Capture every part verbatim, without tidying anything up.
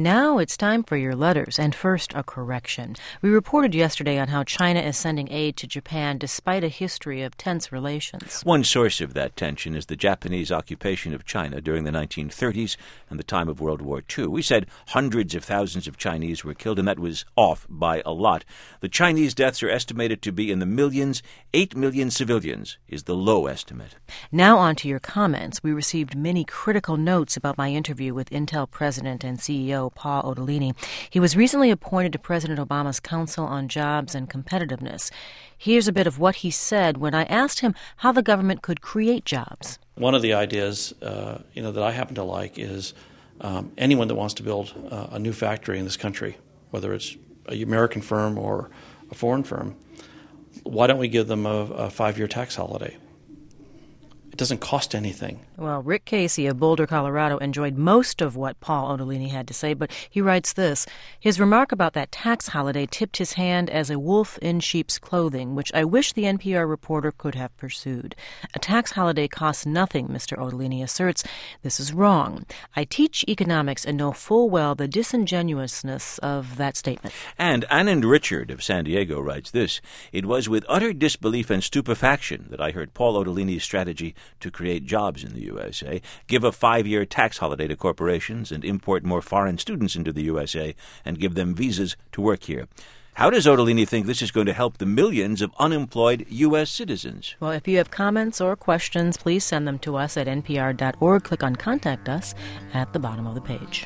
Now it's time for your letters, and first, a correction. We reported yesterday on how China is sending aid to Japan despite a history of tense relations. One source of that tension is the Japanese occupation of China during the nineteen thirties and the time of World War Two. We said hundreds of thousands of Chinese were killed, and that was off by a lot. The Chinese deaths are estimated to be in the millions. Eight million civilians is the low estimate. Now on to your comments. We received many critical notes about my interview with Intel President and C E O Paul Otellini. He was recently appointed to President Obama's Council on Jobs and Competitiveness. Here's a bit of what he said when I asked him how the government could create jobs. One of the ideas uh, you know, that I happen to like is um, anyone that wants to build uh, a new factory in this country, whether it's an American firm or a foreign firm, why don't we give them a, a five-year tax holiday? It doesn't cost anything. Well, Rick Casey of Boulder, Colorado, enjoyed most of what Paul Otellini had to say, but he writes this. His remark about that tax holiday tipped his hand as a wolf in sheep's clothing, which I wish the N P R reporter could have pursued. A tax holiday costs nothing, Mister Otellini asserts. This is wrong. I teach economics and know full well the disingenuousness of that statement. And Anand Richard of San Diego writes this. It was with utter disbelief and stupefaction that I heard Paul Otellini's strategy to create jobs in the U S A, give a five-year tax holiday to corporations, and import more foreign students into the U S A and give them visas to work here. How does Otellini think this is going to help the millions of unemployed U S citizens? Well, if you have comments or questions, please send them to us at N P R dot org. Click on Contact Us at the bottom of the page.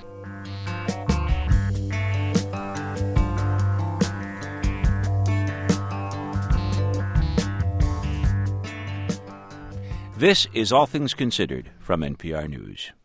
This is All Things Considered from N P R News.